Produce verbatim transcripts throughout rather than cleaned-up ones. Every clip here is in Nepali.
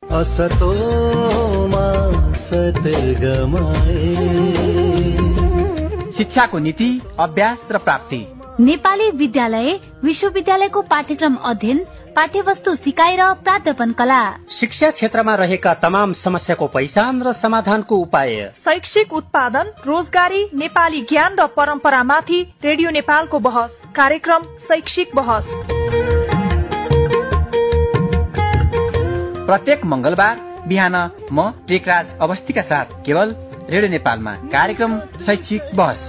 शिक्षाको नीति, अभ्यास र प्राप्ति। नेपाली विद्यालय विश्वविद्यालयको पाठ्यक्रम अध्ययन, पाठ्यवस्तु सिकाइ र प्राध्यापन कला। शिक्षा क्षेत्रमा रहेका तमाम समस्याको पहिचान र समाधानको उपाय। शैक्षिक उत्पादन, रोजगारी, नेपाली ज्ञान र परम्परामाथि रेडियो नेपालको बहस। कार्यक्रम शैक्षिक बहस प्रत्येक मंगलबार बिहान म टेकराज अवस्थीका साथ केवल रेडियो नेपालमा कार्यक्रम शैक्षिक बहस।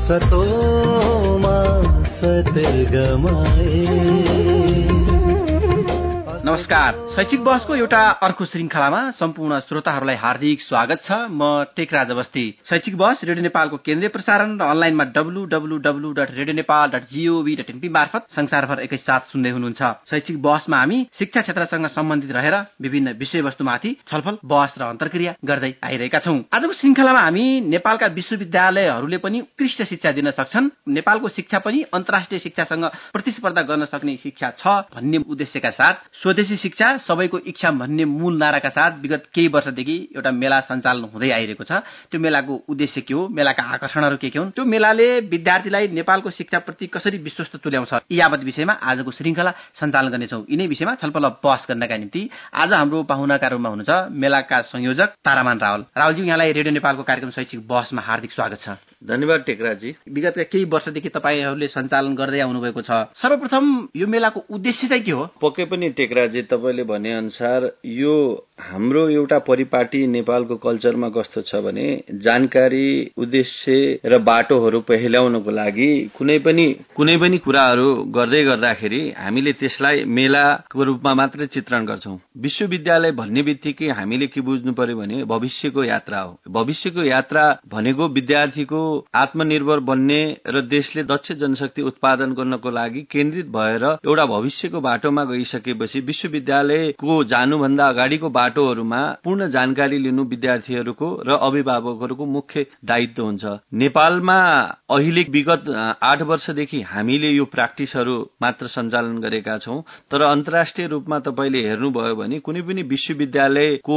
नमस्कार, शैक्षिक बहसको एउटा अर्को श्रृंखलामा सम्पूर्ण श्रोताहरूलाई हार्दिक स्वागत छ। म टेकराज अवस्थी। शैक्षिक बहस रेडियो नेपालको केन्द्रीय प्रसारण र अनलाइनमा W W W dot radio Nepal dot GOV dot NP मार्फत संसारभर एकैसाथ सुन्दै हुनुहुन्छ। शैक्षिक बहसमा हामी शिक्षा क्षेत्रसँग सम्बन्धित रहेर विभिन्न विषयवस्तुमाथि छलफल, बहस र अन्तर्क्रिया गर्दै आइरहेका छौं। आजको श्रृंखलामा हामी नेपालका विश्वविद्यालयहरूले पनि उत्कृष्ट शिक्षा दिन सक्छन्, नेपालको शिक्षा पनि अन्तर्राष्ट्रिय शिक्षासँग प्रतिस्पर्धा गर्न सक्ने शिक्षा छ भन्ने उद्देश्यका साथ स्वदेशी शिक्षा सबैको इच्छा भन्ने मूल नाराका साथ विगत केही वर्षदेखि एउटा मेला सञ्चालन हुँदै आइरहेको छ। त्यो मेलाको उद्देश्य के हो, मेलाका आकर्षणहरू के के हुन्, त्यो मेलाले विद्यार्थीलाई नेपालको शिक्षाप्रति कसरी विश्वस्त तुल्याउँछ, यी यावत विषयमा आजको श्रृंखला सञ्चालन गर्नेछौं। यिनै विषयमा छलफल बहस गर्नका निम्ति आज हाम्रो पाहुनाका रूपमा हुनुहुन्छ मेलाका संयोजक तारामान रावल। रावलजी, यहाँलाई रेडियो नेपालको कार्यक्रम शैक्षिक बहसमा हार्दिक स्वागत छ। धन्यवाद टेकराजी। विगतका केही वर्षदेखि तपाईहरूले सञ्चालन गर्दै आउनुभएको छ। सर्वप्रथम यो मेलाको उद्देश्य चाहिँ के हो? पक्कै पनि टेकराजी, तपाईँले भने अनुसार यो हाम्रो एउटा परिपाटी नेपालको कल्चरमा कस्तो छ भने जानकारी, उद्देश्य र बाटोहरू पहिल्याउनको लागि कुनै पनि कुनै पनि कुराहरू गर्दै गर्दाखेरि हामीले त्यसलाई मेलाको रूपमा मात्रै चित्रण गर्छौं। विश्वविद्यालय भन्ने बित्तिकै हामीले के बुझ्नु पर्यो भने भविष्यको यात्रा हो। भविष्यको यात्रा भनेको विद्यार्थीको आत्मनिर्भर बन्ने र देशले दक्ष जनशक्ति उत्पादन गर्नको लागि केन्द्रित भएर एउटा भविष्यको बाटोमा गइसकेपछि विश्वविद्यालयको जानुभन्दा अगाडिको बाटोहरूमा पूर्ण जानकारी लिनु विद्यार्थीहरूको र अभिभावकहरूको मुख्य दायित्व हुन्छ। नेपालमा अहिले विगत आठ वर्षदेखि हामीले यो प्र्याक्टिसहरू मात्र सञ्चालन गरेका छौं, तर अन्तर्राष्ट्रिय रूपमा तपाईँले हेर्नुभयो भने कुनै पनि विश्वविद्यालयको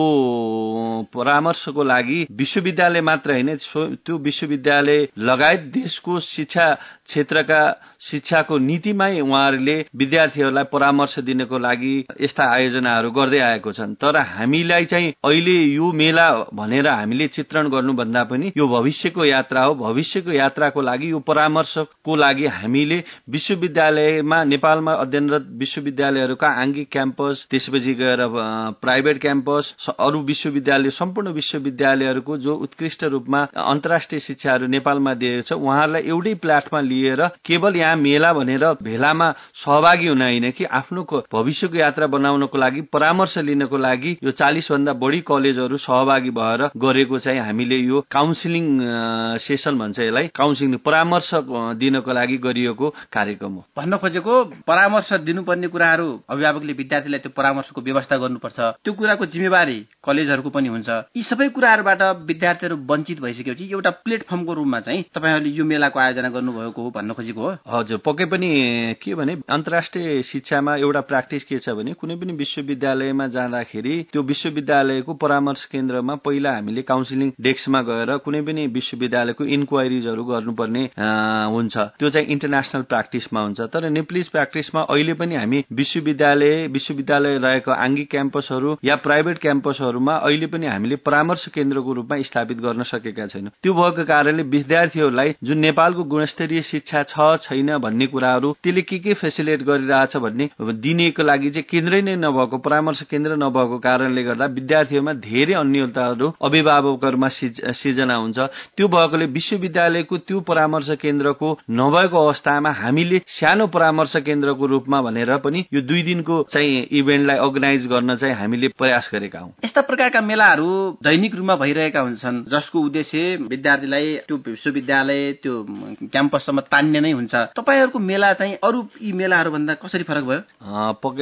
परामर्शको लागि विश्वविद्यालय मात्र होइन, त्यो विश्वविद्यालय लगायत देशको शिक्षा क्षेत्रका शिक्षाको नीतिमै उहाँहरूले विद्यार्थीहरूलाई परामर्श दिनको लागि यस्ता आयोजनाहरू गर्दै आएको छन्। तर हामीलाई चाहिँ अहिले यो मेला भनेर हामीले चित्रण गर्नुभन्दा पनि यो भविष्यको यात्रा हो। भविष्यको यात्राको लागि यो परामर्शको लागि हामीले विश्वविद्यालयमा नेपालमा अध्ययनरत विश्वविद्यालयहरूका आङ्गिक क्याम्पस, त्यसपछि गएर प्राइभेट क्याम्पस, अरू विश्वविद्यालय, सम्पूर्ण विश्वविद्यालयहरूको जो उत्कृष्ट रूपमा अन्तर्राष्ट्रिय शिक्षाहरू नेपालमा दिएको छ उहाँहरूलाई एउटै प्लेटफर्ममा लिएर केवल यहाँ मेला भनेर भेलामा सहभागी हुन होइन कि आफ्नो भविष्यको यात्रा बनाउनको लागि परामर्श लिनको लागि यो चालीस भन्दा बढी कलेजहरू सहभागी भएर गरेको चाहिँ हामीले यो काउन्सिलिङ सेसन भन्छ, यसलाई काउन्सिलिङ परामर्श दिनको लागि गरिएको कार्यक्रम हो। भन्न खोजेको परामर्श दिनुपर्ने कुराहरू अभिभावकले विद्यार्थीलाई त्यो परामर्शको व्यवस्था गर्नुपर्छ, त्यो कुराको जिम्मेवारी कलेजहरूको पनि हुन्छ। यी सबै कुराहरूबाट विद्यार्थीहरू वञ्चित भइसकेपछि एउटा प्लेटफर्मको रूपमा चाहिँ तपाईहरुले यो मेलाको आयोजना गर्नुभएको हो भन्न खोजेको हो। हजुर, पक्कै पनि के भने अन्तर्राष्ट्रिय शिक्षामा एउटा प्र्याक्टिस के छ भने कुनै पनि विश्वविद्यालयमा जाँदाखेरि त्यो विश्वविद्यालयको परामर्श केन्द्रमा पहिला हामीले काउन्सिलिङ डेस्कमा गएर कुनै पनि विश्वविद्यालयको इन्क्वायरिजहरू गर्नुपर्ने हुन्छ। त्यो चाहिँ इन्टरनेसनल प्र्याक्टिसमा हुन्छ। तर नेप्लिज प्र्याक्टिसमा अहिले पनि हामी विश्वविद्यालय विश्वविद्यालय रहेको आङ्गिक क्याम्पसहरू या प्राइभेट क्याम्पसहरूमा अहिले पनि हामीले परामर्श केन्द्रको रूपमा स्थापित गर्न सकेका छैनौँ। त्यो भएको कारणले विद्यार्थीहरूलाई जुन नेपालको गुणस्तरीय शिक्षा छ छैन भन्ने कुराहरू त्यसले के के फेसिलिटेट गरिरहेछ भन्ने दिनेको लागि चाहिँ केन्द्रै नै नभएको, परामर्श केन्द्र नभएको कारणले गर्दा विद्यार्थीहरूमा धेरै अन्यलताहरू अभिभावकहरूमा सिर्जना हुन्छ। त्यो भएकोले विश्वविद्यालयको त्यो परामर्श केन्द्रको नभएको अवस्थामा हामीले सानो परामर्श केन्द्रको रूपमा भनेर पनि यो दुई दिनको चाहिँ इभेन्टलाई अर्गनाइज गर्न चाहिँ हामीले प्रयास गरेका हौं। यस्ता प्रकारका मेलाहरू दैनिक रूपमा भइरहेका हुन्छन् जसको उद्देश्य विद्यार्थीलाई त्यो विश्वविद्यालय त्यो क्याम्पससम्म तान्ने नै हुन्छ। तपाईहरुको मेला चाहिँ अरू यी मेलाहरू भन्दा कसरी फरक भयो? पक्कै पनि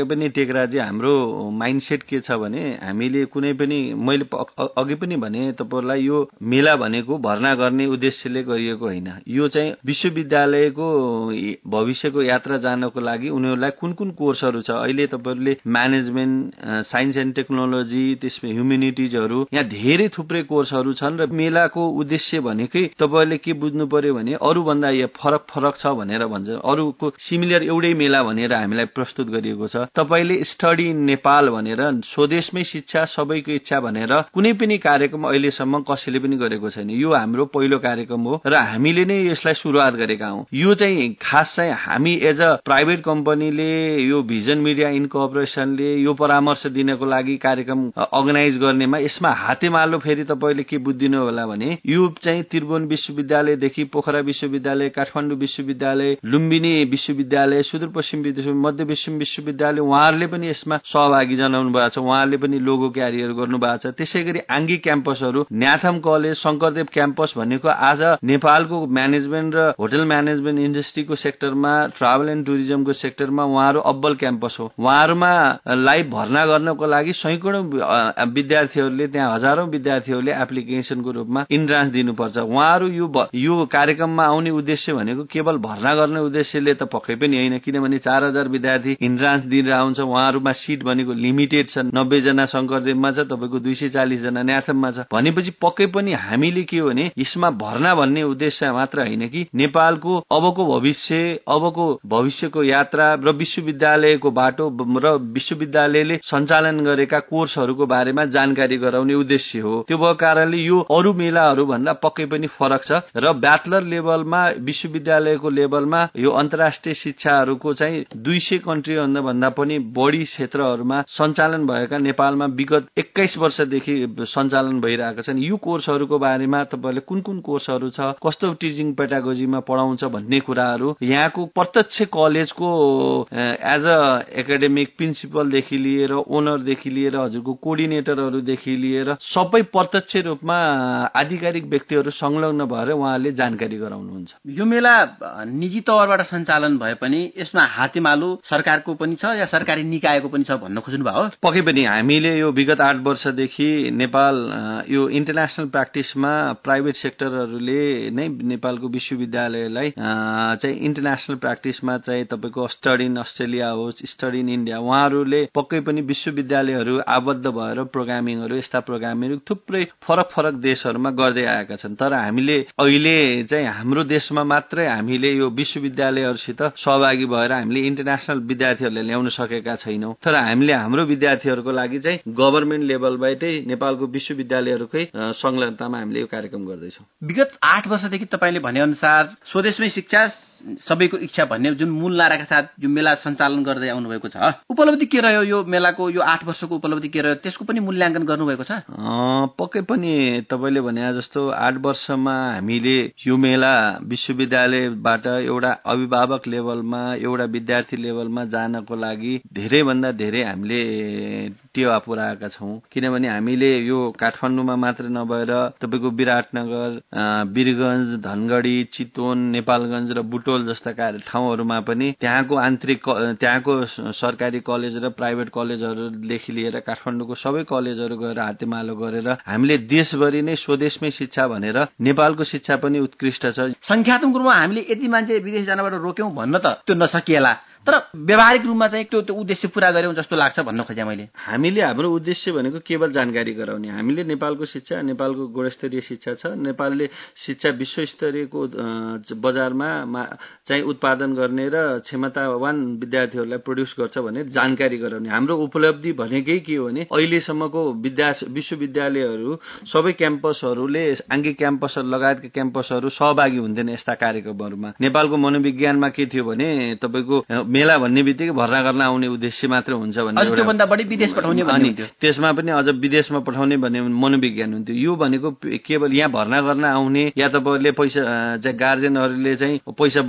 टेकराजी हाम्रो माइन्डसेट के छ भने हामीले कुनै पनि मैले अघि पनि भने तपाईहरुलाई यो मेला भनेको भर्ना गर्ने उद्देश्यले गरिएको होइन। यो चाहिँ विश्वविद्यालयको भविष्यको यात्रा जानको लागि उनीहरुलाई कुन कुन कोर्सहरु छ, अहिले तपाईहरुले म्यानेजमेन्ट, साइन्स एन्ड टेक्नोलोजी, त्यसमा ह्युम्यानिटिजहरु, यहाँ धेरै थुप्रै कोर्सहरु छन् र मेलाको उद्देश्य भनेकै तपाईहरुले के बुझ्नु पर्यो भने अरु भन्दा यो फरक फरक छ भनेर भन्छ। अरुको सिमिलर एउटै मेला भनेर हामीलाई प्रस्तुत गरिएको छ। तपाईले स्टडी इन नेपाल भनेर स्वदेशमै शिक्षा सबैको इच्छा भनेर कुनै पनि कार्यक्रम अहिलेसम्म कसैले पनि गरेको छैन। यो हाम्रो पहिलो कार्यक्रम हो र हामीले नै यसलाई सुरुवात गरेका हौं। यो चाहिँ खास चाहिँ हामी एज अ प्राइभेट कम्पनीले यो भिजन मिडिया इन्कर्पोरेसनले यो परामर्श दिनको लागि कार्यक्रम अर्गनाइज गर्नेमा यसमा हातेमालो फेरि तपाईले के बुझ्दिनु होला भने यो चाहिँ त्रिभुवन विश्वविद्यालयदेखि पोखरा विश्वविद्यालय, काठमाडौँ विश्वविद्यालय, लुम्बिनी विश्वविद्यालय, सुदूरपश्चिम मध्य पश्चिम विश्वविद्यालय उहाँहरूले पनि यसमा सहभागी जनाउनु भएको छ। उहाँहरूले पनि लोगो क्यारियर गर्नु भएको छ। त्यसैगरी आङ्गी क्याम्पसहरू, न्याथम कलेज, शंकरदेव क्याम्पस भनेको आज नेपालको म्यानेजमेन्ट र होटल म्यानेजमेन्ट इन्डस्ट्रीको सेक्टरमा, ट्राभल एन्ड टुरिज्मको सेक्टरमा उहाँहरू अब्बल क्याम्पस हो। उहाँहरूमा लाइभ भर्ना गर्नको लागि सैकडौं विद्यार्थीहरूले, त्यहाँ हजारौं विद्यार्थीहरूले एप्लिकेसनको रूपमा इन्ट्रान्स दिनुपर्छ। उहाँहरू यो यो कार्यक्रममा आउने उद्देश्य भनेको केवल भर्ना गर्ने उद्देश्यले त पक्कै पनि होइन, किनभने चार हजार विद्यार्थी इन्ट्रान्स दिएर आउँछ। उहाँहरूमा सिट भनेको लिमिटेड छ। नब्बे जना शंकरदेवमा छ, तपाईको दुई सय चालीस जना न्याथममा छ। भनेपछि पक्कै पनि हामीले के हो भने यसमा भर्ना भन्ने उद्देश्य मात्र होइन कि नेपालको अबको भविष्य, अबको भविष्यको यात्रा र विश्वविद्यालयको बाटो र विश्वविद्यालयले सञ्चालन गरेका कोर्सहरूको बारेमा जानकारी गराउने उद्देश्य हो। त्यो भएको कारणले यो अरु मेलाहरू भन्दा पक्कै पनि फरक छ र ब्याचलर लेभलमा, विश्वविद्यालयको लेभलमा यो अन्तर्राष्ट्रिय शिक्षाहरूको चाहिँ दुई सय कन्ट्री भन्दा पनि बढी क्षेत्रहरूमा सञ्चालन भएका नेपालमा विगत एक्काइस वर्षदेखि सञ्चालन भइरहेका छन्। यो कोर्सहरूको बारेमा तपाईले कुन कुन कोर्सहरू छ, कस्तो टिचिङ पेडागोजीमा पढाउँछ भन्ने कुराहरू यहाँको प्रत्यक्ष कलेजको एज अ एकाडेमिक प्रिन्सिपलदेखि लिएर ओनरदेखि लिएर हजुरको कोअर्डिनेटरहरूदेखि लिएर सबै प्रत्यक्ष रूपमा आधिकारिक व्यक्तिहरू संलग्न भएर उहाँले जानकारी गराउनुहुन्छ। यो मेला निजी तवरबाट सञ्चालन भए पनि यसमा हातेमालो सरकारको पनि छ या सरकारी निकायको पनि छ भन्न खोज्नु भयो? पक्कै पनि हामीले यो विगत आठ वर्षदेखि नेपाल यो इन्टरनेशनल प्र्याक्टिसमा प्राइभेट सेक्टरहरूले नै नेपालको विश्वविद्यालयलाई चाहिँ इन्टरनेशनल प्र्याक्टिसमा चाहिँ तपाईको स्टडी इन अस्ट्रेलिया होस्, स्टडी इन इन्डिया, उहाँहरूले पक्कै पनि विश्वविद्यालयहरू आबद्ध भएर प्रोग्रामिङहरू, यस्ता प्रोग्रामहरू थुप्रै फरक फरक देशहरूमा गर्दै आएका छन्। तर हामीले अहिले चाहिँ हाम्रो देशमा मात्रै हामीले यो विश्वविद्यालयहरूसित सहभागी भएर हामीले इन्टरनेशनल विद्यार्थीहरूलाई ल्याउन सकेका छैनौं। तर हामीले हाम्रो विद्यार्थीहरूको लागि चाहिँ गभर्नमेन्ट लेभलबाटै नेपालको विश्वविद्यालयहरूकै संलग्नतामा हामीले यो कार्यक्रम गर्दैछौँ। विगत आठ वर्षदेखि तपाईले भने अनुसार स्वदेशमै शिक्षा सबैको इच्छा भन्ने जुन मूल नाराका साथ यो मेला सञ्चालन गर्दै आउनु भएको छ, उपलब्धि के रह्यो यो मेलाको? यो आठ वर्षको उपलब्धि के रह्यो, त्यसको पनि मूल्याङ्कन गर्नुभएको छ? पक्कै पनि तपाईले भने जस्तो आठ वर्षमा हामीले यो मेला विश्वविद्यालयबाट एउटा अभिभावक लेभलमा, एउटा विद्यार्थी लेभलमा जानको लागि धेरै भन्दा धेरै हामीले टेवा पुर्याएका छौं। किनभने हामीले यो काठमाडौँमा मात्र नभएर तपाईको विराटनगर, वीरगञ्ज, धनगढी, चितवन, नेपालगञ्ज र बुटोल जस्ता ठाउँहरूमा पनि त्यहाँको आन्तरिक त्यहाँको सरकारी कलेज र प्राइभेट कलेजहरूदेखि लिएर काठमाडौँको सबै कलेजहरू गएर हातेमालो गरेर हामीले देशभरि नै स्वदेशमै शिक्षा भनेर नेपालको शिक्षा पनि उत्कृष्ट छ। संख्यात्मक रूपमा हामीले यति मान्छे विदेश जानबाट रोक्यौं भन्न त त्यो नसकिएला, तर व्यावहारिक रूपमा चाहिँ त्यो उद्देश्य पूरा गर्यौं जस्तो लाग्छ भन्न खोजे मैले। हामीले हाम्रो उद्देश्य भनेको केवल जानकारी गराउने। हामीले नेपालको शिक्षा, नेपालको गुणस्तरीय शिक्षा छ, नेपालले शिक्षा विश्वस्तरीयको बजारमा चाहिँ उत्पादन गर्ने र क्षमतावान विद्यार्थीहरूलाई प्रोड्युस गर्छ भने जानकारी गराउने। हाम्रो उपलब्धि भनेकै के हो भने अहिलेसम्मको विद्या विश्वविद्यालयहरू सबै क्याम्पसहरूले, आङ्गी क्याम्पसहरू लगायतका क्याम्पसहरू सहभागी हुन्थेन यस्ता कार्यक्रमहरूमा। नेपालको मनोविज्ञानमा के थियो भने तपाईको मेला भन्ने बित्तिकै भर्ना गर्न आउने उद्देश्य मात्र हुन्छ भन्ने एउटा, त्योभन्दा बढी विदेश पठाउने भन्ने थियो। त्यसमा पनि अझ विदेशमा पठाउने भन्ने मनोविज्ञान हुन्थ्यो। यो भनेको केवल यहाँ भर्ना गर्न आउने या तपाईहरुले पैसा चाहिँ गार्जियनहरूले चाहिँ पैसा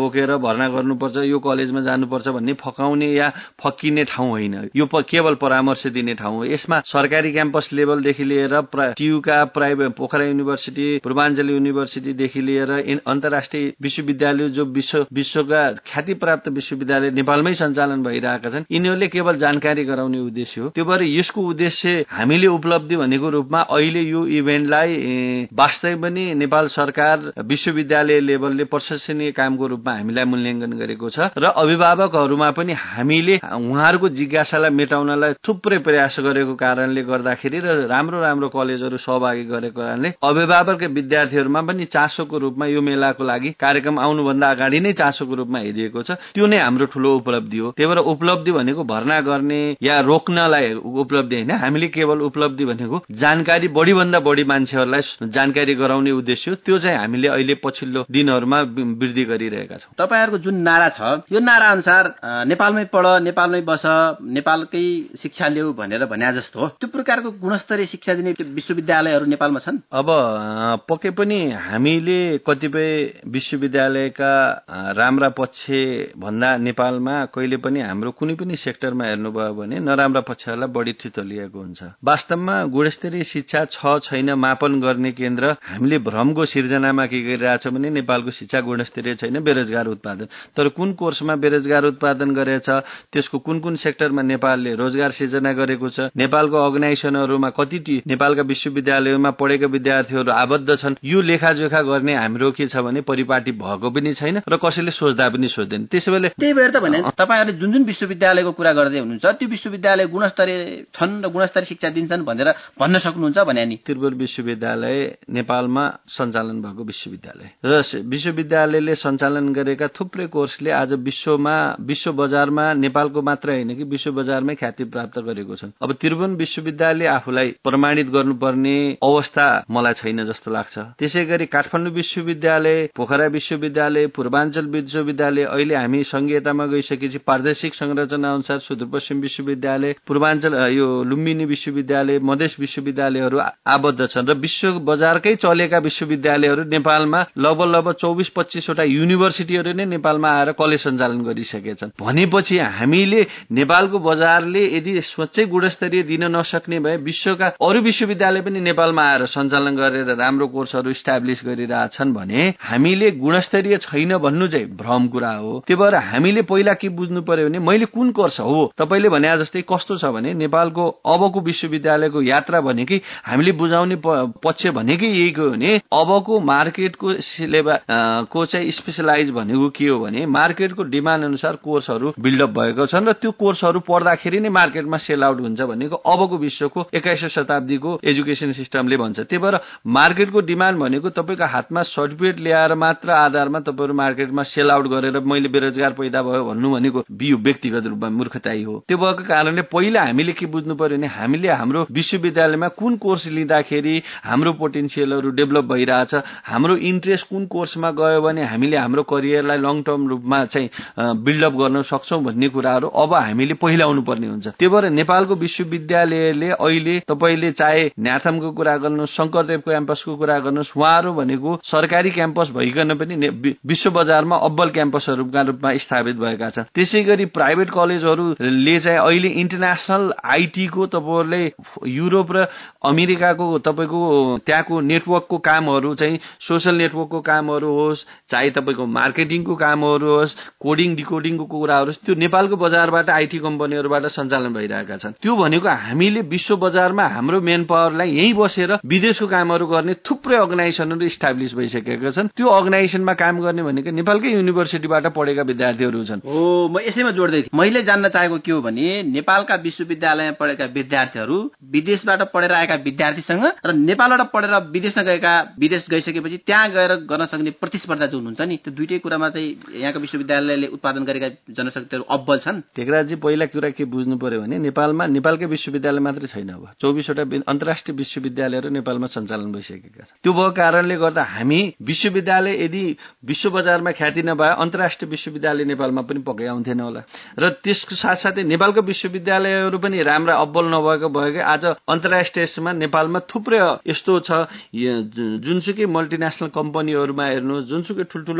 बोकेर भर्ना गर्नुपर्छ, यो कलेजमा जानुपर्छ भन्ने फकाउने या फकिने ठाउँ होइन। यो केवल परामर्श दिने ठाउँ हो। यसमा सरकारी क्याम्पस लेभलदेखि लिएर टियुका, प्राइभेट पोखरा युनिभर्सिटी, पूर्वाञ्चल युनिभर्सिटीदेखि लिएर अन्तर्राष्ट्रिय विश्वविद्यालय जो विश्व विश्वका ख्याति प्राप्त विश्वविद्यालय नेपालमै सञ्चालन भइरहेका छन्, यिनीहरूले केवल जानकारी गराउने उद्देश्य हो। त्यो भएर यसको उद्देश्य हामीले उपलब्धि भनेको रूपमा अहिले यो इभेन्टलाई वास्तवै पनि नेपाल सरकार विश्वविद्यालय लेभलले प्रशंसनीय कामको रूपमा हामीलाई मूल्याङ्कन गरेको छ र अभिभावकहरूमा पनि हामीले उहाँहरूको जिज्ञासालाई मेटाउनलाई थुप्रै प्रयास गरेको कारणले गर्दाखेरि र राम्रो राम्रो कलेजहरू सहभागी गरेको कारणले अभिभावक विद्यार्थीहरूमा पनि चासोको रूपमा यो मेलाको लागि कार्यक्रम आउनुभन्दा अगाडि नै चासोको रूपमा हेरिएको छ। त्यो नै हाम्रो ठूलो उपलब्धि हो। त्यही भएर उपलब्धि भनेको भर्ना गर्ने या रोक्नलाई उपलब्धि होइन, हामीले केवल उपलब्धि भनेको जानकारी बढीभन्दा बढी मान्छेहरूलाई जानकारी गराउने उद्देश्य हो। त्यो चाहिँ हामीले अहिले पछिल्लो दिनहरूमा वृद्धि गरिरहेका छौँ। तपाईँहरूको जुन नारा छ, यो नारा अनुसार नेपालमै पढ, नेपालमै बस, नेपालकै शिक्षा ल्याऊ भनेर भने जस्तो हो। त्यो प्रकारको गुणस्तरीय शिक्षा दिने विश्वविद्यालयहरू नेपालमा छन्? अब पक्कै पनि हामीले कतिपय विश्वविद्यालयका राम्रा पक्ष भन्दा नेपालमा कहिले पनि हाम्रो कुनै पनि सेक्टरमा हेर्नुभयो भने नराम्रा पक्षहरूलाई बढी ठितो लिएको हुन्छ। वास्तवमा गुणस्तरीय शिक्षा छ छैन मापन गर्ने केन्द्र हामीले भ्रमको सिर्जनामा के गरिरहेछौँ भने नेपालको शिक्षा गुणस्तरीय छैन, बेरोजगार उत्पादन। तर कुन कोर्समा बेरोजगार उत्पादन गरेछ, त्यसको कुन कुन सेक्टरमा नेपालले रोजगार सिर्जना गरेको छ, नेपालको अर्गनाइजेसनहरूमा कति नेपालका विश्वविद्यालयमा पढेका विद्यार्थीहरू आबद्ध छन्, यो लेखाजोखा गर्ने हाम्रो के छ भने परिपाटी भएको पनि छैन र कसैले सोच्दा पनि सोच्दैन। त्यसैले त्यही भएर त भने तपाईँहरूले जुन जुन विश्वविद्यालयको कुरा गर्दै हुनुहुन्छ त्यो विश्वविद्यालय गुणस्तरीय छन् र गुणस्तरीय शिक्षा दिन्छन् भनेर भन्न सक्नुहुन्छ भने नि? त्रिपुर विश्वविद्यालय नेपालमा सञ्चालन भएको विश्वविद्यालय र विश्वविद्यालयले सञ्चालन गरेका थुप्रै कोर्सले आज विश्वमा विश्व बजारमा नेपालको मात्र होइन कि विश्व बजारमै ख्याति प्राप्त गरेको छन्। अब त्रिभुवन विश्वविद्यालय आफूलाई प्रमाणित गर्नुपर्ने अवस्था मलाई छैन जस्तो लाग्छ। त्यसै गरी काठमाडौँ विश्वविद्यालय, पोखरा विश्वविद्यालय, पूर्वाञ्चल विश्वविद्यालय, अहिले हामी संहितामा गइसकेपछि प्रादेशिक संरचना अनुसार सुदूरपश्चिम विश्वविद्यालय, पूर्वाञ्चल यो लुम्बिनी विश्वविद्यालय, मधेस विश्वविद्यालयहरू आबद्ध छन् र विश्व बजारकै चलेका विश्वविद्यालयहरू नेपालमा लगभग लगभग चौबिस पच्चीसवटा युनिभर्सिटीहरू नै नेपालमा आएर कलेज सञ्चालन गरिसकेछन्। भनेपछि हामीले नेपालको बजारले यदि सोचै गुणस्तरीय दिन नसक्ने भए विश्वका अरू विश्वविद्यालय पनि नेपालमा आएर सञ्चालन गरेर राम्रो कोर्सहरू इस्टाब्लिस गरिरहेछन् भने हामीले गुणस्तरीय छैन भन्नु चाहिँ भ्रम कुरा हो। त्यही भएर हामीले पहिला के बुझ्नु पर्यो भने मैले कुन कोर्स हो, तपाईँले भने जस्तै कस्तो छ भने नेपालको अबको विश्वविद्यालयको यात्रा भनेकै हामीले बुझाउने पक्ष भनेकै यही हो भने अबको मार्केटको सिलेबस को चाहिँ स्पेशलाइज भनेको के हो भने मार्केटको डिमान्ड अनुसार कोर्सहरू बिल्डअप भएको छन् र त्यो कोर्सहरू पढ्दाखेरि नै मार्केटमा सेल आउट हुन्छ भनेको अबको विश्वको एक्काइसौँ शताब्दीको एजुकेसन सिस्टमले भन्छ। त्यही भएर मार्केटको डिमान्ड भनेको तपाईँको हातमा सर्टिफिकेट ल्याएर मात्र आधारमा तपाईँहरू मार्केटमा सेल आउट गरेर मैले बेरोजगार पैदा भयो भन्नु भनेको बिउ व्यक्तिगत रूपमा मूर्खताई हो। त्यो भएको कारणले पहिला हामीले के बुझ्नु पर्यो भने हामीले हाम्रो विश्वविद्यालयमा कुन कोर्स लिँदाखेरि हाम्रो पोटेन्सियलहरू डेभलप भइरहेछ, हाम्रो इन्ट्रेस्ट कुन कोर्समा गयो भने हामीले हाम्रो करियरलाई लङ टर्म रूपमा चाहिँ बिल्डअप गर्न सक्छौँ भन्ने कुराहरू अब हामीले पहिलाउनु पर्ने हुन्छ। त्यही भएर नेपालको विश्वविद्यालयले अहिले तपाईँले चाहे न्याथमको कुरा गर्नुहोस्, शङ्करदेव क्याम्पसको कुरा गर्नुहोस्, उहाँहरू भनेको सरकारी क्याम्पस भइकन पनि विश्व बजारमा अब्बल क्याम्पसहरूका रूपमा स्थापित भएका छन्। त्यसै गरी प्राइभेट कलेजहरूले चाहिँ अहिले इन्टरनेसनल आइटीको तपाईँहरूले युरोप र अमेरिकाको तपाईँको त्यहाँको नेटवर्कको कामहरू चाहिँ सोसल नेटवर्कको कामहरू होस्, चाहे तपाईँको मार्केटिङको कामहरू होस्, कोडिङ डिकोडिङको कुराहरू होस्, त्यो नेपालको बजारबाट आइटी कम्पनीहरूबाट सञ्चालन भइरहेका छन्। त्यो भनेको हामीले विश्व बजारमा हाम्रो मेन पावरलाई यहीँ बसेर विदेशको कामहरू गर्ने थुप्रै अर्गनाइजेसनहरू इस्टाब्लिस भइसकेका छन्। त्यो अर्गनाइजेसनमा काम गर्ने भनेको नेपालकै युनिभर्सिटीबाट पढेका विद्यार्थीहरू छन्। हो, म यसैमा जोड्दै थिएँ। मैले जान्न चाहेको के हो भने नेपालका विश्वविद्यालयमा पढेका विद्यार्थीहरू विदेशबाट पढेर आएका विद्यार्थीसँग र नेपालबाट पढेर विदेशमा गएका विदेश गइसकेपछि त्यहाँ गएर गर्न सक्ने प्रतिस्पर्धा जो हुनुहुन्छ नि, त्यो दुईटै कुरामा चाहिँ यहाँको विश्वविद्यालयले उत्पादन गरेका जनशक्तिहरू अब्बल छन्। टेकराजी पहिला कुरा के बुझ्नु पर्यो भने नेपालमा नेपालकै विश्वविद्यालय मात्रै छैन, अब चौबिसवटा अन्तर्राष्ट्रिय विश्वविद्यालयहरू नेपालमा सञ्चालन भइसकेका छन्। त्यो भएको कारणले गर्दा हामी विश्वविद्यालय यदि विश्व बजारमा ख्याति नभए अन्तर्राष्ट्रिय विश्वविद्यालय नेपालमा पनि पक्कै आउँथेन होला। र त्यसको साथसाथै नेपालको विश्वविद्यालयहरू पनि राम्रा अब्बल नभएको भएकै आज अन्तर्राष्ट्रियमा नेपालमा थुप्रै यस्तो छ, जुनसुकै मल्टिनेसनल कम्पनीहरूमा हेर्नुहोस्, जुनसुकै ठुल्ठुलो अर्गनाइजेसन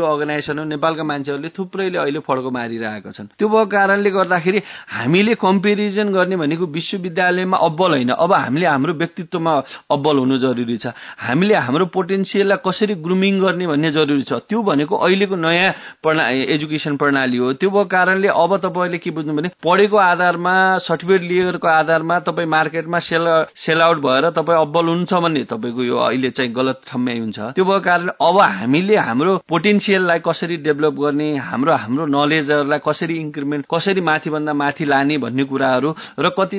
अर्गनाइजेसन हो नेपालका मान्छेहरूले थुप्रैले अहिले फड्को मारिरहेका छन्। त्यो भएको कारणले गर्दाखेरि हामीले कम्पेरिजन गर्ने भनेको विश्वविद्यालयमा अब्बल होइन, अब हामीले हाम्रो व्यक्तित्वमा अब्बल हुनु जरुरी छ। हामीले हाम्रो पोटेन्सियललाई कसरी ग्रुमिङ गर्ने भन्ने जरुरी छ। त्यो भनेको अहिलेको नयाँ प्रणाली एजुकेसन प्रणाली हो। त्यो भएको कारणले अब तपाईँले के बुझ्नु भने पढेको आधारमा सर्टिफिकेट लिएको आधारमा तपाईँ मार्केटमा सेल सेल आउट भएर तपाईँ अब्बल हुनुहुन्छ भन्ने तपाईँको यो अहिले चाहिँ गलत ठम्याइ हुन्छ। त्यो भएको कारणले अब हामीले हाम्रो पोटेन्सियललाई कसरी डेभलप गर्ने, हाम्रो हाम्रो नलेजहरूलाई कसरी इन्क्रिमेन्ट कसरी माथिभन्दा माथि लाने भन्ने कुराहरू र कति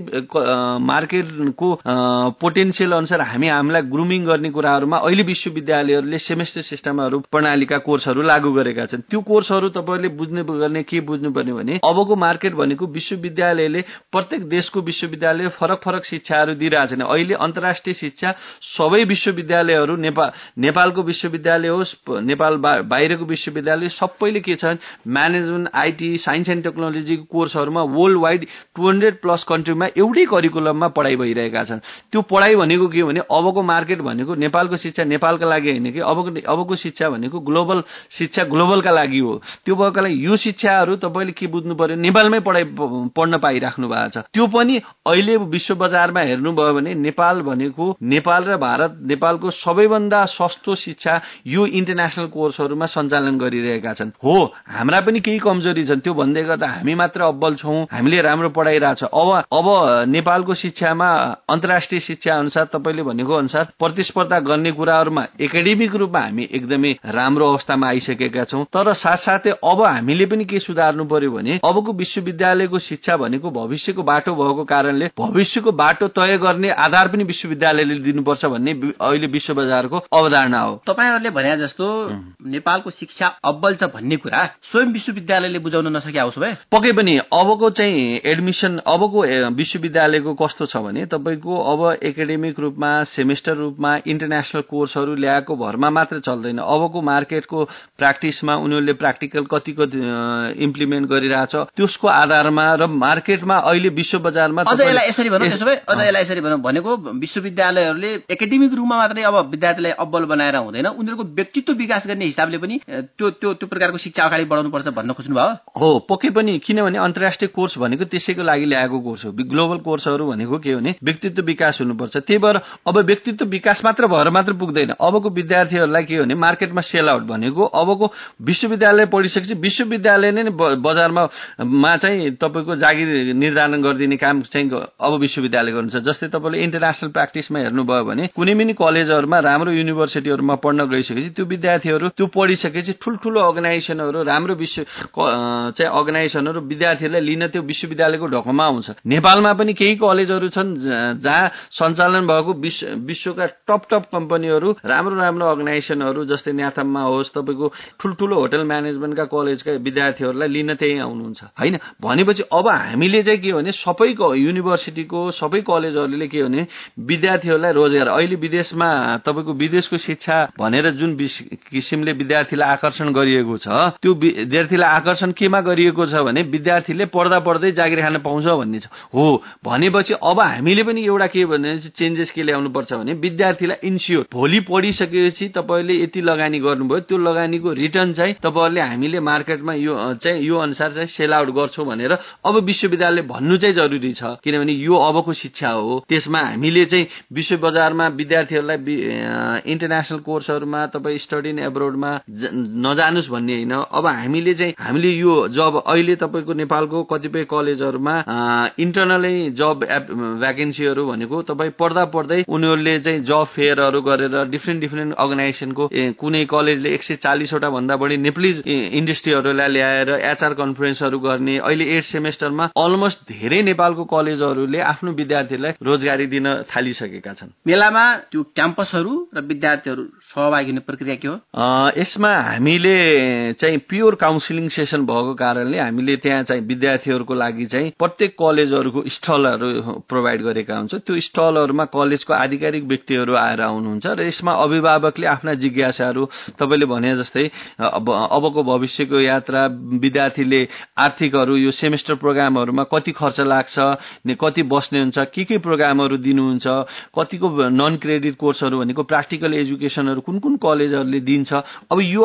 मार्केटको पोटेन्सियल अनुसार हामी हामीलाई ग्रुमिङ गर्ने कुराहरूमा अहिले विश्वविद्यालयहरूले सेमेस्टर सिस्टमहरू प्रणालीका कोर्सहरू लागू गरेका छन्। त्यो कोर्सहरू तपाईँले बुझ्ने गर्ने के बुझ्नुपर्ने भने अबको मार्केट भनेको विश्वविद्यालयले प्रत्येक देशको विश्वविद्यालय फरक फरक शिक्षाहरू दिइरहेछन्। अहिले अन्तर्राष्ट्रिय शिक्षा सबै विश्वविद्यालयहरू नेपाल नेपालको विश्वविद्यालय होस् नेपाल बाहिरको विश्वविद्यालय सबैले के छन् म्यानेजमेन्ट आइटी साइन्स एन्ड टेक्नोलोजीको कोर्सहरूमा world wide two hundred plus कन्ट्रीमा एउटै करिकुलममा पढाइ भइरहेका छन्। त्यो पढाइ भनेको के हो भने अबको मार्केट भनेको नेपालको शिक्षा नेपालका लागि होइन कि अबको अबको शिक्षा भनेको ग्लोबल शिक्षा ग्लोबलका लागि हो। त्यो भएको लागि यो शिक्षाहरू तपाईँले के बुझ्नु पर्यो नेपालमै पढाइ पढ्न पाइराख्नु भएको छ। त्यो पनि अहिले विश्व बजारमा हेर्नुभयो भने नेपाल भनेको नेपाल र भारत नेपालको सबैभन्दा सस्तो शिक्षा यो इन्टरनेसनल कोर्सहरूमा सञ्चालन गरिरहेका छन्। हो हाम्रा पनि केही कमजोरी छन्, त्यो भन्दै गर्दा हामी मात्र अब्बल छौँ, हामीले राम्रो पढाइरहेछ। अब अब नेपालको शिक्षामा अन्तर्राष्ट्रिय शिक्षा अनुसार तपाईँले भनेको अनुसार प्रतिस्पर्धा गर्ने कुराहरूमा एकाडेमिक रूपमा हामी एकदमै राम्रो अवस्थामा आइसकेका छौँ। तर साथसाथै अब हामीले पनि के सुधार्नु पर्यो भने अबको विश्वविद्यालयको शिक्षा भनेको भविष्यको बाटो भएको कारणले भविष्यको बाटो तय गर्ने आधार पनि विश्वविद्यालयले दिनुपर्छ भन्ने अहिले विश्व बजारको अवधारणा हो। तपाईँहरूले भने जस्तो नेपालको शिक्षा अब्बल छ भन्ने कुरा स्वयं विश्वविद्यालयले बुझाउन नसके आउँछ भए पक्कै पनि अबको चाहिँ एडमिसन अबको विश्वविद्यालयको कस्तो छ भने तपाईँको अब एकाडेमिक रूपमा सेमेस्टर रूपमा इन्टरनेसनल कोर्सहरू ल्याएको भरमा मात्र चल्दैन। अबको मार्केटको प्र्याक्टिसमा उनीहरूले प्र्याक्टिकल कति कति इम्प्लिमेन्ट गरिरहेछ त्यसको आधारमा र मार्केटमा अहिले विश्व बजारमा अझ यसलाई यसरी भनौँ त्यसो भए अझ यसलाई यसरी भनौँ भनेको विश्वविद्यालयहरूले एकाडेमिक रूपमा मात्रै अब विद्यार्थीलाई अब्बल बनाएर हुँदैन, उनीहरूको व्यक्तित्व विकास गर्ने हिसाबले पनि त्यो त्यो त्यो प्रकारको शिक्षा अगाडि बढाउनु पर्छ भन्न खोज्नु भयो हो। पक्कै पनि किनभने अन्तर्राष्ट्रिय कोर्स भनेको त्यसैको लागि ल्याएको कोर्स हो। ग्लोबल कोर्सहरू भनेको के हो भने व्यक्तित्व विकास हुनुपर्छ। त्यही भएर अब व्यक्तित्व विकास मात्र भएर मात्र पुग्दैन। अबको विद्यार्थीहरूलाई के हो भने मार्केटमा सेल आउट भनेको अबको विश्वविद्यालय पढिसकेपछि विश्वविद्यालय नै बजारमा मा चाहिँ तपाईँको जागिर निर्धारण गरिदिने काम चाहिँ अब विश्वविद्यालय गर्नुहुन्छ। जस्तै तपाईँले इन्टरनेसनल प्र्याक्टिसमा हेर्नुभयो भने कुनै पनि कलेजहरूमा राम्रो युनिभर्सिटीहरूमा पढ्न गइसकेपछि त्यो विद्यार्थीहरू त्यो पढिसकेपछि ठुल्ठुलो अर्गनाइजेसनहरू राम्रो विश्व चाहिँ अर्गनाइजेसनहरू विद्यार्थीहरूलाई लिन त्यो विश्वविद्यालयको ढोकामा आउँछ। नेपालमा पनि केही कलेजहरू छन् जहाँ सञ्चालन भएको विश्व विश्वका टप टप कम्पनीहरू राम्रो राम्रो अर्गनाइजेसनहरू जस्तै न्याथममा होस् तपाईँको ठुल्ठुलो होटल म्यानेजमेन्टका कलेजका विद्यार्थीहरूलाई लिन त्यही आउनुहुन्छ होइन। भनेपछि अब हामीले चाहिँ के हो भने सबै युनिभर्सिटीको सबै कलेजहरूले के हो भने विद्यार्थीहरूलाई रोजगार अहिले विदेशमा तपाईँको विदेशको शिक्षा भनेर जुन किसिमले विद्यार्थीलाई आकर्षण गरिएको छ त्यो विद्यार्थीलाई आकर्षण केमा गरिएको छ भने विद्यार्थीले पढ्दा पढ्दै जागिर खान पाउँछ भन्ने छ हो। भनेपछि अब हामीले पनि एउटा के भने चेन्जेस के ल्याउनु पर्छ भने विद्यार्थीलाई इन्स्योर भोलि पढिसकेपछि तपाईँले यति लगानी गर्नुभयो त्यो लगानीको रिटर्न चाहिँ तपाईँहरूले हामीले मार्केटमा यो चाहिँ यो अनुसार चाहिँ सेल आउट गर्छौँ भनेर अब विश्वविद्यालयले भन्नु चाहिँ जरुरी छ। किनभने यो अबको शिक्षा हो, त्यसमा हामीले चाहिँ विश्व बजारमा विद्यार्थीहरूलाई इन्टरनेसनल कोर्सहरूमा तपाईँ स्टडी इन एब्रोडमा नजानुस् भन्ने होइन। अब हामीले चाहिँ हामीले यो जब अहिले तपाईँको नेपालको कतिपय कलेजहरूमा इन्टरनलै जब भ्याकेन्सीहरू भनेको तपाईँ पढ्दा पढ्दै उनीहरूले चाहिँ जब फेयरहरू गरेर डिफ्रेन्ट डिफ्रेन्ट अर्गनाइजेसनको कुनै कलेजले एक सय चालिसवटा भन्दा बढी नेपाली इन्डस्ट्रीहरूलाई ल्याएर एचआर कन्फरेन्सहरू गर्ने अहिले एट सेमेस्टरमा अलमोस्ट धेरै नेपालको कलेजहरूले आफ्नो विद्यार्थीलाई रोजगारी दिन थालिसकेका छन्। मेलामा त्यो क्याम्पसहरू र विद्यार्थीहरू सहभागी हुने प्रक्रिया के हो? यसमा हामीले चाहिँ प्योर काउन्सिलिङ सेसन भएको कारणले हामीले त्यहाँ चाहिँ विद्यार्थीहरूको लागि चाहिँ प्रत्येक कलेजहरूको स्टलहरू प्रोभाइड गरेका हुन्छ। त्यो स्टलहरूमा कलेजको आधिकारिक व्यक्तिहरू आएर आउनुहुन्छ र यसमा अभिभावकले आफ्ना जिज्ञासाहरू तपाईँले भने जस्तै अब अबको भविष्यको यात्रा विद्यार्थीले आर्थिकहरू यो सेमेस्टर प्रोग्रामहरूमा कति खर्च लाग्छ, कति बस्ने हुन्छ, के के प्रोग्रामहरू दिनुहुन्छ, कतिको नन क्रेडिट कोर्सहरू भनेको प्र्याक्टिकल एजुकेसनहरू कुन कुन कलेजहरूले दिन्छ। अब यो आधारमा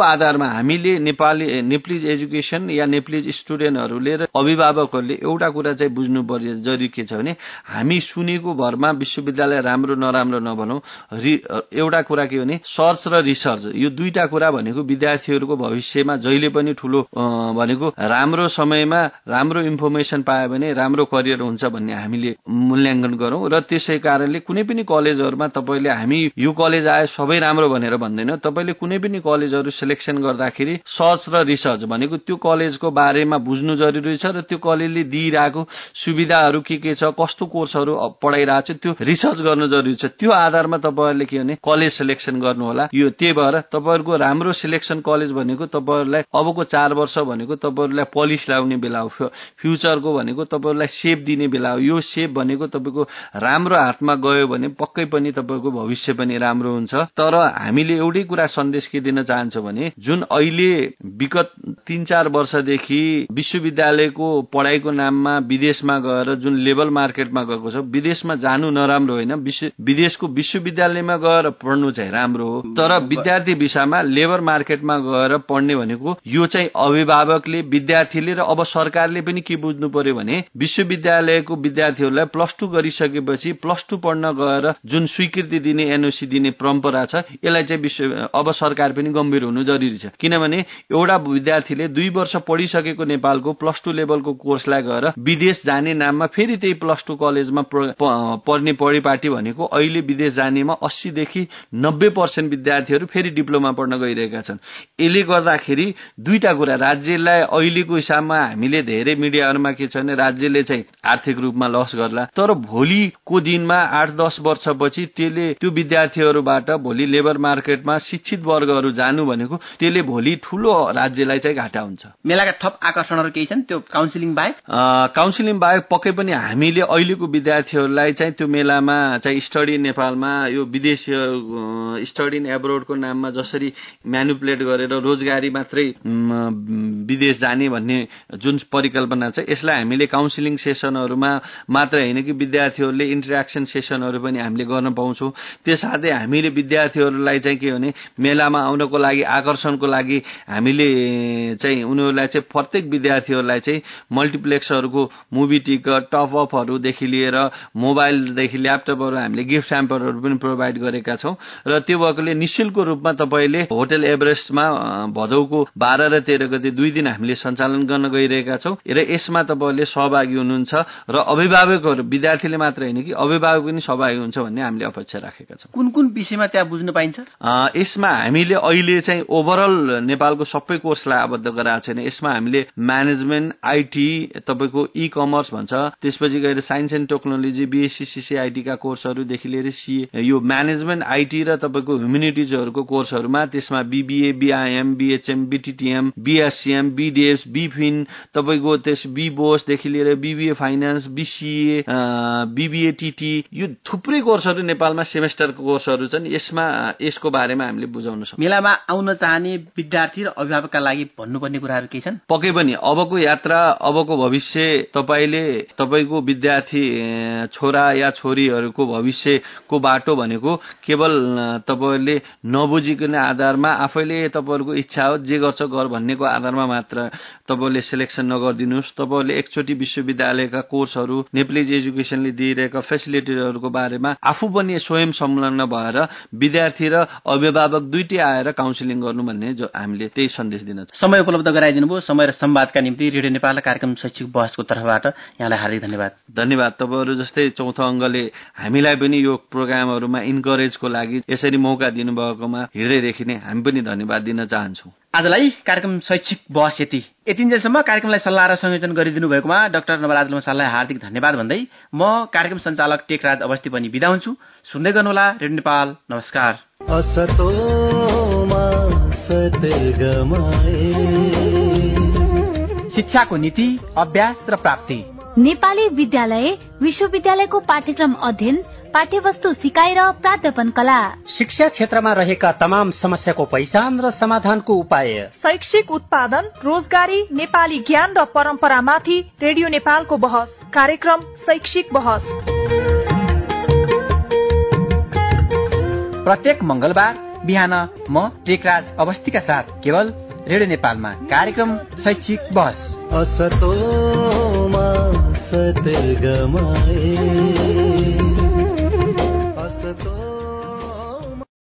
हामीले नेपाली नेप्लिज एजुकेसन या नेप्लिज स्टुडेन्टहरूले र अभिभावकहरूले एउटा कुरा चाहिँ बुझ्नु पर्यो जरुरी के छ भने हामी सुनेको भरमा विश्वविद्यालय राम्रो नराम्रो नभनौं, एउटा कुरा के भने सर्च र रिसर्च यो दुईटा कुरा भनेको विद्यार्थीहरूको भविष्यमा जहिले पनि ठूलो भनेको राम्रो समयमा राम्रो इन्फर्मेसन पायो भने राम्रो करियर हुन्छ भन्ने हामीले मूल्याङ्कन गरौं र त्यसै कारणले कुनै पनि कलेजहरुमा तपाईले हामी यो कलेज आए सबै राम्रो भनेर भन्दैन। तपाईले कुनै पनि कलेजहरु सिलेक्सन गर्दाखेरि सर्च र रिसर्च भनेको त्यो कलेजको बारेमा बुझ्नु जरुरी छ र त्यो कलेजले दिइराको सुविधाहरु के के छ, कस्तो कोर्सहरु पढाइरहेछ त्यो रिसर्च गर्नु जरुरी छ। त्यो आधारमा तपाईहरुले के भने कलेज सिलेक्सन गर्नु होला। यो त्यही भएर तपाईहरुको राम्रो सिलेक्सन कलेज भनेको तपाईहरुलाई अबको चार वर्ष भनेको तपाईहरुलाई पलिश लाउने बेला हो, फ्युचरको भनेको तपाईहरुलाई सेप दिने बेला हो। यो सेप भनेको तपाईको राम्रो हातमा गयो भने पक्कै पनि तपाईको भविष्य पनि राम्रो हुन्छ। तर हामीले एउटै कुरा सन्देश के दिन चाहन्छौं भने जुन अहिले विगत तीन चार वर्षदेखि विश्वविद्यालयको पढाइको नाममा विदेशमा गएर जुन लेभल मार्केटमा गएको छ, विदेशमा जानु नराम्रो होइन, विदेशको विश्वविद्यालयमा गएर पढ्नु चाहिँ राम्रो हो। तर विद्यार्थी भिसामा लेबर मार्केटमा गएर पढ्ने भनेको यो चाहिँ अभिभावकले विद्यार्थीले र अब सरकारले पनि के बुझ्नु पर्यो भने विश्वविद्यालयको विद्यार्थीहरूलाई प्लस टू गरिसकेपछि प्लस टू पढ्न गएर जुन स्वीकृति दिने एनओसी दिने परम्परा छ यसलाई चाहिँ विश्व अब सरकार पनि गम्भीर हुनु जरुरी छ। किनभने एउटा विद्यार्थीले दुई वर्ष पढिसकेको नेपालको प्लस टू लेभलको कोर्सलाई गएर विदेश जाने नाममा फेरि त्यही प्लस टू कलेजमा पढ्ने परिपाटी भनेको अहिले विदेश जानेमा अस्सी देखि नब्बे पर्सेन्ट विद्यार्थीहरू फेरि डिप्लोमा पढ्न गइरहेका छन्। यसले गर्दाखेरि दुईटा कुरा राज्यलाई अहिलेको हिसाबमा हामीले धेरै मिडियाहरुमा के छ भने राज्यले चाहिँ आर्थिक रूपमा लस गर्ला, तर भोलिको दिनमा आठ दस वर्षपछि त्यसले त्यो विद्यार्थीहरूबाट भोलि लेबर मार्केटमा शिक्षित वर्गहरू जानु भनेको त्यसले भोलि ठूलो राज्यलाई चाहिँ घाटा हुन्छ। मेलाका थप आकर्षणहरू केही छन् त्यो काउन्सिलिङ बाहेक? काउन्सिलिङ बाहेक पक्कै पनि हामीले अहिलेको विद्यार्थीहरूलाई चाहिँ त्यो मेलामा चाहिँ स्टडी नेपालमा यो विदेशी स्टडी इन एब्रोडको नाममा जसरी म्यानिपुलेट गरेर रोजगारी मात्रै विदेश जाने भन्ने जुन परिकल्पना छ यसलाई हामीले काउन्सिलिङ सेसनहरूमा मात्र होइन कि विद्यार्थीहरूले इन्टरेक्सन सेसनहरू पनि हामीले गर्न पाउँछौँ। त्यससाथै हामीले विद्यार्थीहरूलाई चाहिँ के भने मेलामा आउनको लागि आकर्षणको लागि हामीले चाहिँ उनीहरूलाई चाहिँ प्रत्येक विद्यार्थीहरूलाई चाहिँ मल्टिप्लेक्सहरूको मुभी टिकट टपअपहरूदेखि लिएर मोबाइलदेखि ल्यापटपहरू हामीले गिफ्ट ह्याम्परहरू पनि प्रोभाइड गरेका छौँ र त्यो भएकोले निशुल्क रूपमा तपाईँले होटल एभरेस्टमा भदौको बाह्र र तेह्र गते दुई दिन हामीले सञ्चालन गर्न गइरहेका छौँ र यसमा तपाईँहरूले सहभागी हुनुहुन्छ र अभिभावकहरू विद्यार्थीले मात्र होइन कि अभिभावक पनि सहभागी हुन्छ भन्ने हामीले अपेक्षा राखेका छौँ। कुन कुन विषयमा त्यहाँ बुझ्न पाइन्छ? यसमा हामीले अहिले चाहिँ ओभरअल नेपालको सबै कोर्सलाई आबद्ध गराएको छैन। यसमा हामीले म्यानेजमेन्ट, आइटी, तपाईँको ई कमर्स भन्छ, त्यसपछि गएर science and technology, BSc CCIT का कोर्सहरूदेखि लिएर सीए यो म्यानेजमेन्ट, आइटी र तपाईँको ह्युमेनिटिजहरूको कोर्सहरूमा त्यसमा BBA, BIM, BHM, BTTM, BSCM, BDS, BFin, तपाईँको त्यस बीबोसदेखि लिएर BBA finance, BCA, BBA TT यो थुप्रै कोर्सहरू नेपालमा सेमेस्टरको कोर्सहरू छन्। यसमा यसको बारेमा हामीले बुझाउन सक्छौँ। मेलामा आउन चाहने विद्यार्थी र अभिभावकका लागि भन्नुपर्ने कुराहरू के छन्? पक्कै पनि अबको यात्रा, अबको भविष्य तपाईले तपाईको विद्यार्थी छोरा या छोरीहरूको भविष्यको बाटो भनेको केवल तपाईले नबुझिकन आधारमा आफैले तपाईहरुको इच्छा हो जे गर्छ गर भन्नेको आधारमा मात्र तपाईले सिलेक्सन नगर्दिनुस्। तपाईहरुले एकचोटी विश्वविद्यालयका कोर्सहरू, नेप्लिज एजुकेसनले दिइरहेका फेसिलिटीहरूको बारेमा आफू पनि स्वयं संलग्न भएर विद्यार्थी र अभिभावक दुईटै आएर काउन्सिलिङ गर्नु भन्ने जो हामीले त्यही सन्देश दिन चाहन्छौँ। समय उपलब्ध गराइदिनु भयो। समय र संवादका निम्ति रेडियो नेपाल कार्यक्रम शैक्षिक बहसको तर्फबाट यहाँलाई हार्दिक धन्यवाद। धन्यवाद। तपाईहरु जस्तै चौथो अङ्गले हामीलाई पनि यो प्रोग्रामहरूमा इन्करेजको लागि यसरी मौका दिनुभएकोमा हृदयदेखि नै हामी पनि धन्यवाद दिन चाहन्छौँ। आजलाई कार्यक्रम शैक्षिक बहस यति यतिन्जेलसम्म कार्यक्रमलाई सल्लाह र संयोजन गरिदिनु भएकोमा डाक्टर नवराज लम्साललाई हार्दिक धन्यवाद भन्दै म कार्यक्रम सञ्चालक टेकराज अवस्थी पनि बिदा हुन्छु। सुन्दै गर्नुहोला रेडियो नेपाल। नमस्कार। शिक्षाको नीति, अभ्यास र प्राप्ति, नेपाली विद्यालय विश्वविद्यालयको पाठ्यक्रम अध्ययन, पाठ्यवस्तु सिकाइ र प्राध्यापन कला, शिक्षा क्षेत्रमा रहेका तमाम समस्याको पहिचान र समाधानको उपाय, शैक्षिक उत्पादन, रोजगारी, नेपाली ज्ञान र परम्परामाथि रेडियो नेपालको बहस। कार्यक्रम शैक्षिक बहस प्रत्येक मंगलबार बिहान म टेकराज अवस्थीका साथ केवल रेडियो नेपालमा कार्यक्रम शैक्षिक बहस। असतोमा सत्यगमय